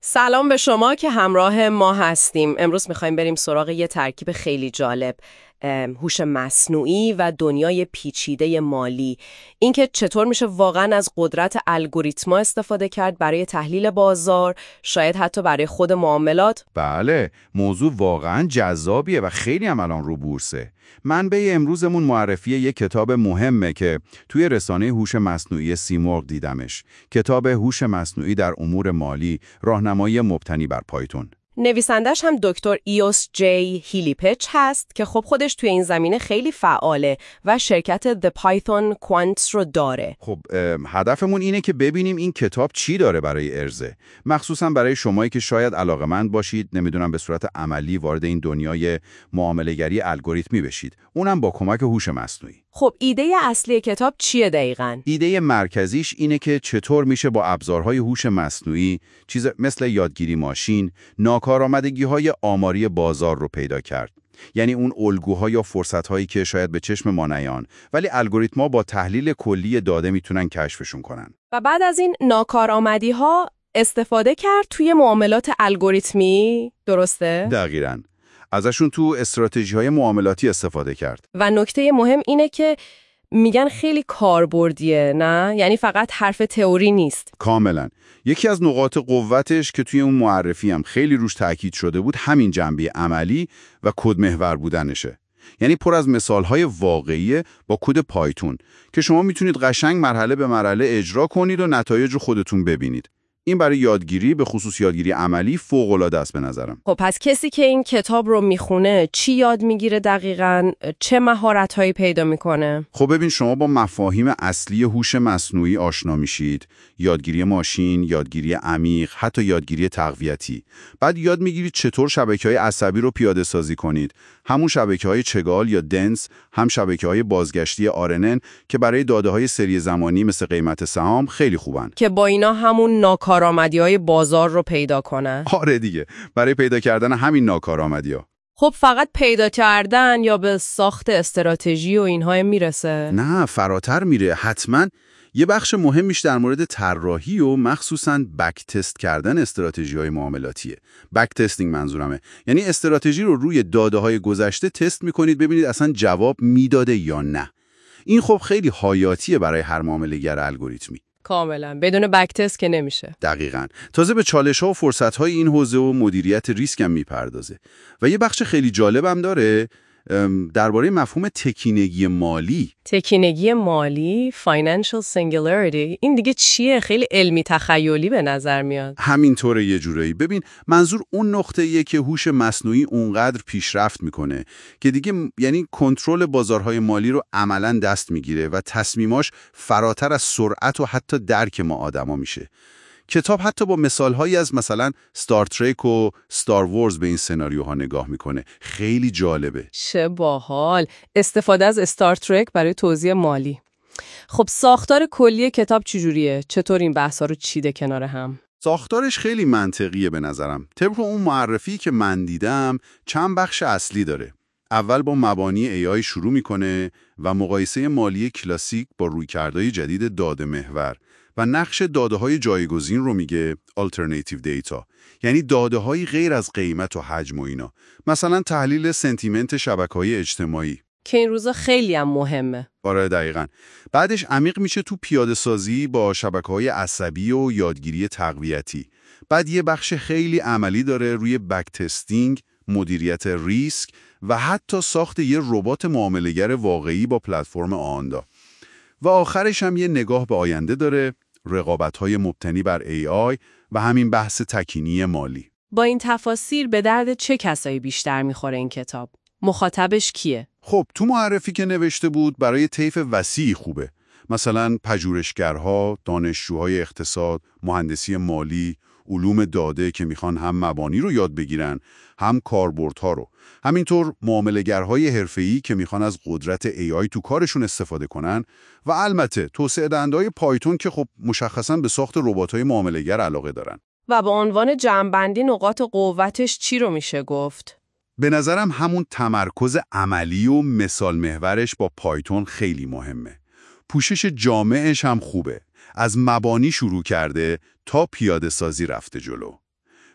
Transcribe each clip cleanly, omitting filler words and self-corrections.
سلام به شما که همراه ما هستیم. امروز میخوایم بریم سراغ یه ترکیب خیلی جالب، هوش مصنوعی و دنیای پیچیده مالی. اینکه چطور میشه واقعا از قدرت الگوریتما استفاده کرد برای تحلیل بازار، شاید حتی برای خود معاملات. بله، موضوع واقعا جذابیه و خیلی هم الان رو بورسه. منبع امروزمون معرفی یک کتاب مهمه که توی رسانه هوش مصنوعی سیمرغ دیدمش. کتاب هوش مصنوعی در امور مالی، راهنمایی مبتنی بر پایتون. نویسندش هم دکتر ایوس جی هیلیپچ هست که خب خودش توی این زمینه خیلی فعاله و شرکت The Python Quants رو داره. خب هدفمون اینه که ببینیم این کتاب چی داره برای ارزه، مخصوصا برای شمایی که شاید علاقه‌مند باشید، نمیدونم به صورت عملی وارد این دنیای معامله‌گری الگوریتمی بشید، اونم با کمک هوش مصنوعی. خب ایده اصلی کتاب چیه دقیقاً؟ ایده مرکزیش اینه که چطور میشه با ابزارهای هوش مصنوعی، چیز مثل یادگیری ماشین، ناکارآمدگی‌های آماری بازار رو پیدا کرد. یعنی اون الگوها یا فرصت‌هایی که شاید به چشم ما نیان، ولی الگوریتم‌ها با تحلیل کلی داده میتونن کشفشون کنن. و بعد از این ناکارآمدی‌ها استفاده کرد توی معاملات الگوریتمی، درسته؟ دقیقاً. ازشون تو استراتژی‌های معاملاتی استفاده کرد. و نکته مهم اینه که میگن خیلی کاربردیه، نه؟ یعنی فقط حرف تئوری نیست. کاملا. یکی از نقاط قوتش که توی اون معرفی هم خیلی روش تاکید شده بود، همین جنبه عملی و کد محور بودنشه. یعنی پر از مثالهای واقعی با کد پایتون که شما میتونید قشنگ مرحله به مرحله اجرا کنید و نتایج رو خودتون ببینید. این برای یادگیری، به خصوص یادگیری عملی، فوق‌العاده است به نظرم. خب پس کسی که این کتاب رو میخونه چی یاد میگیره دقیقاً؟ چه مهارت‌هایی پیدا میکنه؟ خب ببین، شما با مفاهیم اصلی هوش مصنوعی آشنا میشید. یادگیری ماشین، یادگیری عمیق، حتی یادگیری تقویتی. بعد یاد میگیرید چطور شبکه‌های عصبی رو پیاده سازی کنید. همون شبکه‌های چگال یا دنس، هم شبکه‌های بازگشتی RNN که برای داده‌های سری زمانی مثل قیمت سهام خیلی خوبن. که با اینا همون ناکارآمدی‌های بازار رو پیدا کنن. آره دیگه، برای پیدا کردن همین ناکارآمدی‌ها. خب فقط پیدا کردن یا به ساخت استراتژی و اینها میرسه؟ نه، فراتر میره. حتما یه بخش مهمیش در مورد طراحی و مخصوصاً بک تست کردن استراتژی‌های معاملاتیه. بک تستینگ منظورمه. یعنی استراتژی رو روی داده‌های گذشته تست می‌کنید ببینید اصلا جواب میداده یا نه. این خب خیلی حیاتیه برای هر معامله‌گر الگوریتمی. کاملا، بدون بک تست که نمیشه. دقیقاً. تازه به چالش‌ها و فرصت‌های این حوزه و مدیریت ریسک هم میپردازه. و یه بخش خیلی جالبم داره درباره مفهوم تکینگی مالی. تکینگی مالی، financial singularity، این دیگه چیه؟ خیلی علمی تخیلی به نظر میاد. همینطوره یه جورایی. ببین، منظور اون نقطه‌ایه که هوش مصنوعی اونقدر پیشرفت میکنه که دیگه یعنی کنترل بازارهای مالی رو عملاً دست میگیره و تصمیماش فراتر از سرعت و حتی درک ما آدما میشه. کتاب حتی با مثالهایی از مثلا ستار ترک و ستار وارز به این سناریوها نگاه میکنه. خیلی جالبه. چه باحال، استفاده از استار ترک برای توزیع مالی. خب ساختار کلی کتاب چجوریه؟ چطور این بحثا رو چیده کنار هم؟ ساختارش خیلی منطقیه به نظرم. طبق اون معرفی که من دیدم چند بخش اصلی داره. اول با مبانی AI شروع میکنه و مقایسه مالی کلاسیک با رویکردهای جدید داده محور و نقش داده‌های جایگزین رو میگه alternative data، یعنی داده‌های غیر از قیمت و حجم و اینا، مثلا تحلیل سنتیمنت شبکه‌های اجتماعی که این روزا خیلی هم مهمه. آره دقیقاً. بعدش عمیق میشه تو پیاده سازی با شبکه‌های عصبی و یادگیری تقویتی. بعد یه بخش خیلی عملی داره روی بک تستینگ، مدیریت ریسک و حتی ساخت یه ربات معامله‌گر واقعی با پلتفرم آندا. و آخرش هم یه نگاه به آینده داره، رقابت‌های مبتنی بر AI و همین بحث تکینی مالی. با این تفاسیر به درد چه کسایی بیشتر میخوره این کتاب؟ مخاطبش کیه؟ خب تو معرفی که نوشته بود برای طیف وسیعی خوبه. مثلا پژوهشگرها، دانشجوهای اقتصاد، مهندسی مالی، علوم داده که میخوان هم مبانی رو یاد بگیرن، هم کاربردها رو. همینطور معامله‌گرهای حرفه‌ای که میخوان از قدرت AI تو کارشون استفاده کنن و البته توسعه دهنده‌های پایتون که خب مشخصاً به ساخت ربات‌های معامله‌گر علاقه دارن. و به عنوان جمع‌بندی نقاط قوتش چی رو میشه گفت؟ به نظرم همون تمرکز عملی و مثال محورش با پایتون خیلی مهمه. پوشش جامعش هم خوبه. از مبانی شروع کرده تا پیاده سازی رفته جلو.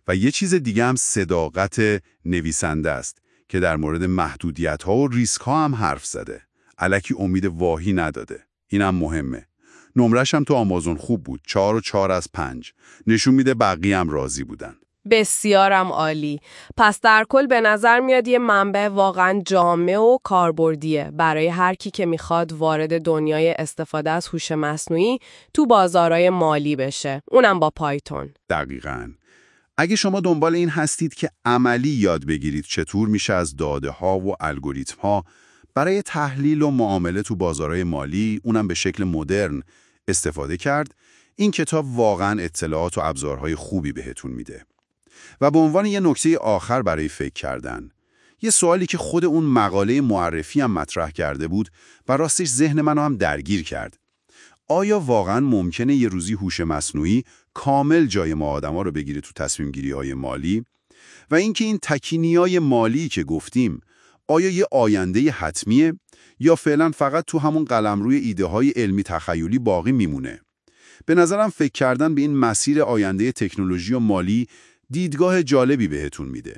و یه چیز دیگه هم صداقت نویسنده است که در مورد محدودیت‌ها و ریسک‌ها هم حرف زده. الکی امید واهی نداده. اینم مهمه. نمرش هم تو آمازون خوب بود. 4.4 از 5. نشون میده بقیه هم راضی بودن. بسیارم عالی. پس در کل به نظر میاد یه منبع واقعا جامع و کاربردیه برای هر کی که میخواد وارد دنیای استفاده از هوش مصنوعی تو بازارهای مالی بشه. اونم با پایتون. دقیقاً. اگه شما دنبال این هستید که عملی یاد بگیرید چطور میشه از داده‌ها و الگوریتم‌ها برای تحلیل و معامله تو بازارهای مالی، اونم به شکل مدرن، استفاده کرد، این کتاب واقعاً اطلاعات و ابزارهای خوبی بهتون میده. و به عنوان یه نکته آخر برای فکر کردن، یه سوالی که خود اون مقاله معرفی هم مطرح کرده بود و راستش ذهن منو هم درگیر کرد. آیا واقعاً ممکنه یه روزی هوش مصنوعی کامل جای ما آدما رو بگیره تو تصمیم گیری‌های مالی؟ و اینکه این تکینیای مالی که گفتیم، آیا یه آینده حتمیه یا فعلا فقط تو همون قلمروی ایده‌های علمی تخیلی باقی میمونه؟ به نظرم فکر کردن به این مسیر آینده تکنولوژی و مالی دیدگاه جالبی بهتون میده.